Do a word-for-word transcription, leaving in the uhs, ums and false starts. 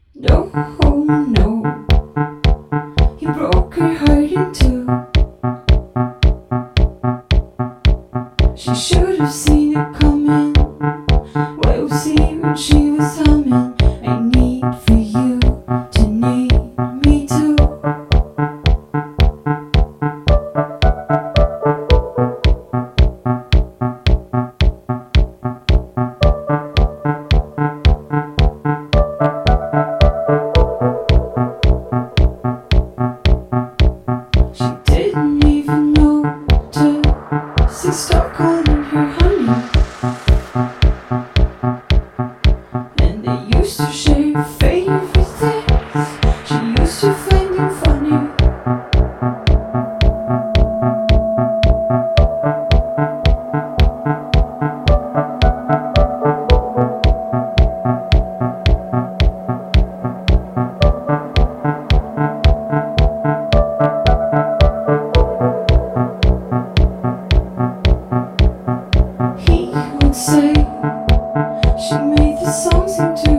No, oh no, he broke her heart in two. She should have seen it coming. What was he when she was humming? I need for you to need me too. She didn't even know to say stop calling her honey. And they used to share favorite things. She used to find them funny. He would say she made the songs into